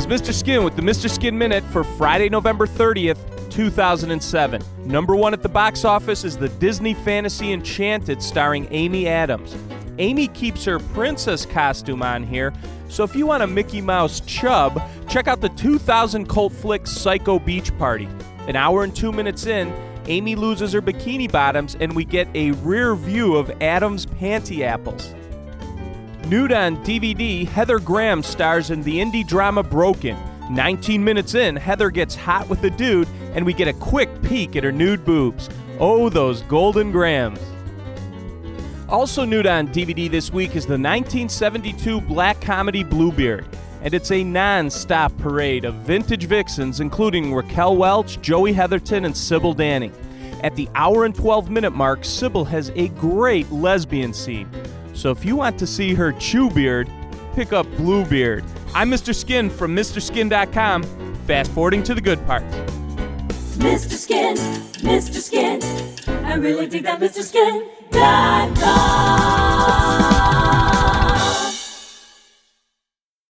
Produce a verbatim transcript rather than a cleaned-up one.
is Mister Skin with the Mister Skin Minute for Friday, November thirtieth, two thousand seven. Number one at the box office is the Disney fantasy Enchanted starring Amy Adams. Amy keeps her princess costume on here, so if you want a Mickey Mouse chub, check out the two thousand cult flick Psycho Beach Party. An hour and two minutes in, Amy loses her bikini bottoms and we get a rear view of Adam's panty apples. Nude on D V D, Heather Graham stars in the indie drama Broken. nineteen minutes in, Heather gets hot with a dude and we get a quick peek at her nude boobs. Oh, those golden grams. Also nude on D V D this week is the nineteen seventy-two black comedy Bluebeard. And it's a non-stop parade of vintage vixens, including Raquel Welch, Joey Heatherton, and Sybil Danning. At the hour and twelve minute mark, Sybil has a great lesbian scene. So if you want to see her chew beard, pick up Bluebeard. I'm Mister Skin from Mister Skin dot com, fast forwarding to the good parts. Mister Skin, Mister Skin, I really dig that Mister Skin.